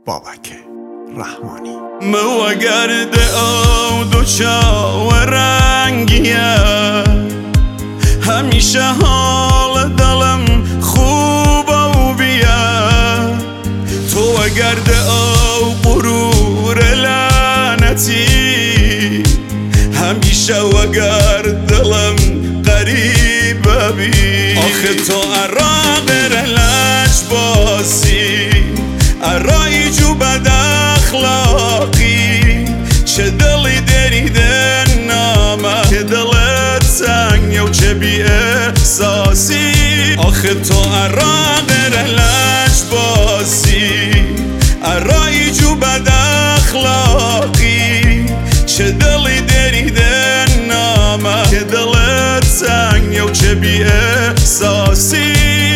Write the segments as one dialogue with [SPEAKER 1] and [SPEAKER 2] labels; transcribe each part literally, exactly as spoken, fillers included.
[SPEAKER 1] بابک رحمانی.
[SPEAKER 2] موگرد او دو چاورنگیه، همیشه حال دلم خوب و بیه. تو وگرد او غرور لعنتی، همیشه وگرد دلم قریب بی. آخه تو عراق رلش باسی، ارایی جو بد اخلاقی، چه دلی دریده نامه که دلت سنگه و چه بی احساسی. آخه تو عراق رلش باسی، ارایی جو بد اخلاقی، چه دلی دریده نامه که دلت سنگه و چه بی احساسی.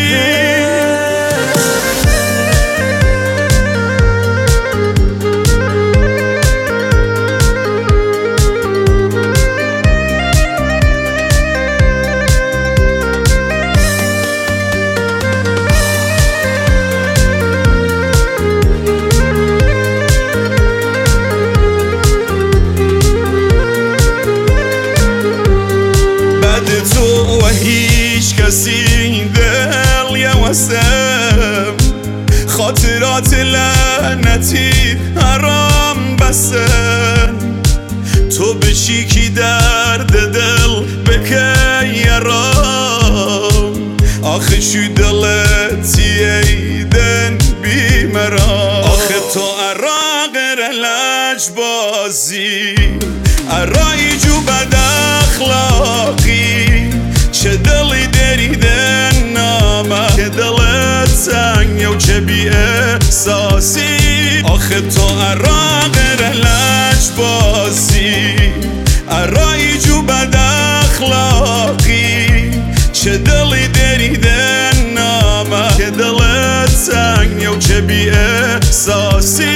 [SPEAKER 2] و هیچ کسی دل یوستم، خاطرات لعنتی حرام بستن. تو بچی کی درد دل بکی یارم، آخه شو دلتی ایدن بیمرام. آخه تو عراق رلج بازی، ارایی جو بد اخلاقی، چه دلی دریده نامه که دلت سنگه و چه بی احساسی. آخه تو عراق رلج بازی، ارایی جو بد اخلاقی، چه دلی دریده نامه که دلت سنگه و چه بی احساسی.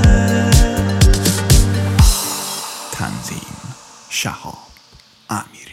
[SPEAKER 1] تنظیم شهاب امیری.